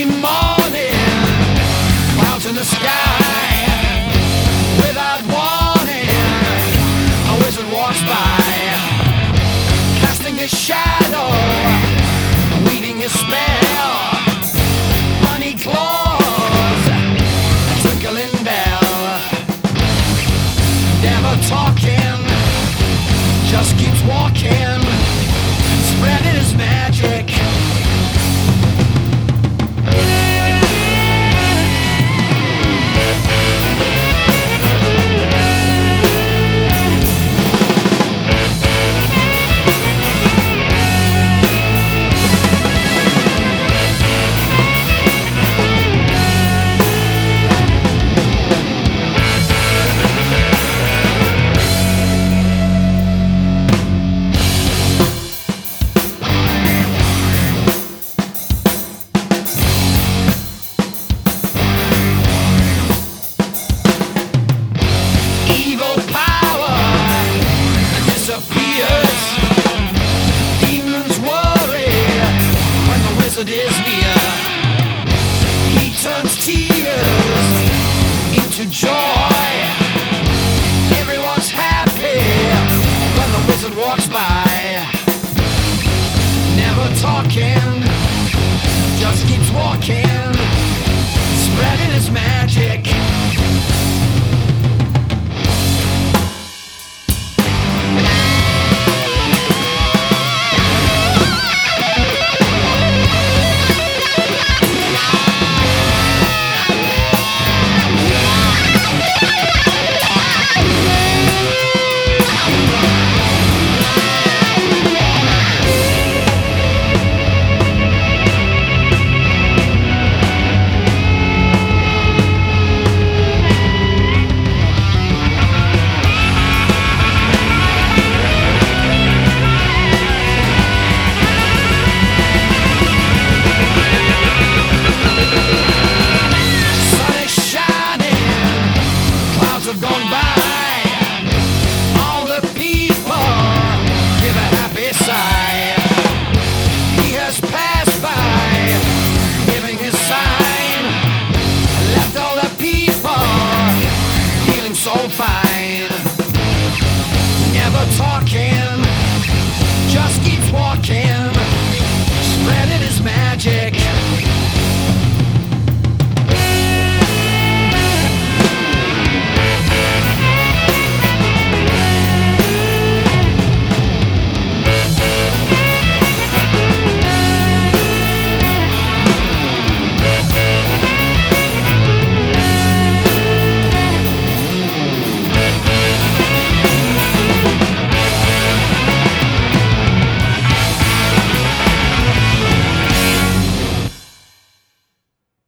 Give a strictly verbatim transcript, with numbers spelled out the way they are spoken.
Early morning, clouds in the sky. Without warning, a wizard walks by, casting his shadow, weaving his spell. Money claws, a twinkling bell. Never talking, just keeps walking, spreading his magic. Demons worry when the wizard is near. He turns tears into joy. Everyone's happy when the wizard walks by. Never talking,